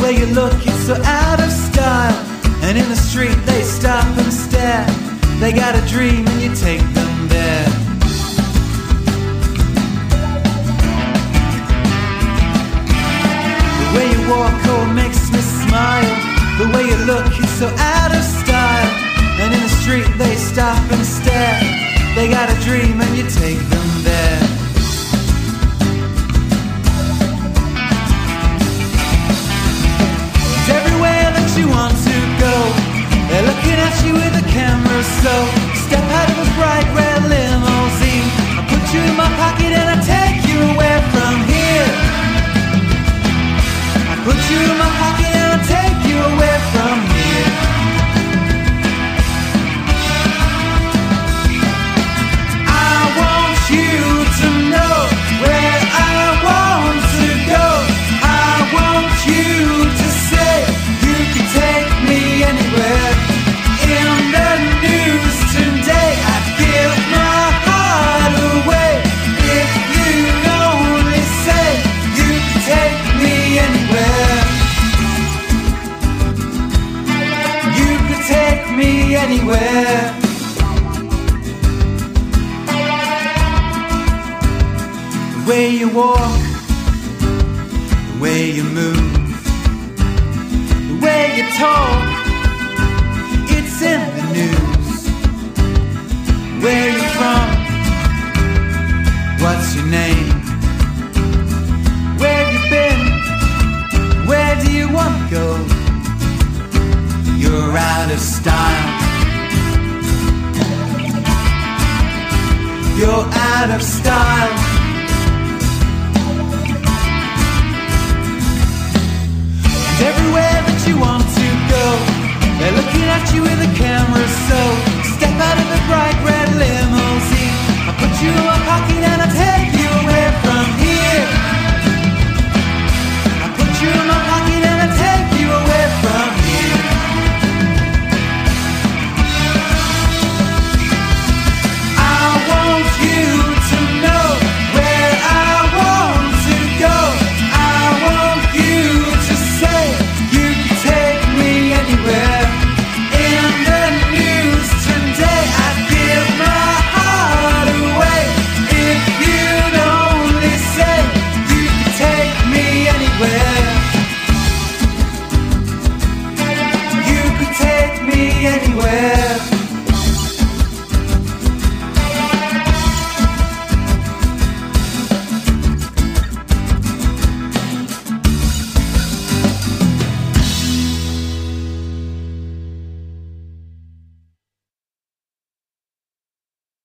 way you look, it's so out of style. And in the street they stop and stare. They got a dream and you take them there. The way you walk, oh, makes me smile. The way you look, it's so out of style. And in the street they stop and stare. They got a dream and you take them there. It's everywhere that you want to go. They're looking at you with a camera, so step out of a bright red limousine. I put you in my pocket and I take you away from here. I put you in my pocket and I take you away from here. I want you to know where I want to go. I want you to say you can take me anywhere. In the news today, I'd give my heart away if you'd only say you can take me anywhere. You could take me anywhere. The way you walk, the way you move, the way you talk, it's in the news. Where you from? What's your name? Where you been? Where do you want to go? You're out of style. You're out of style.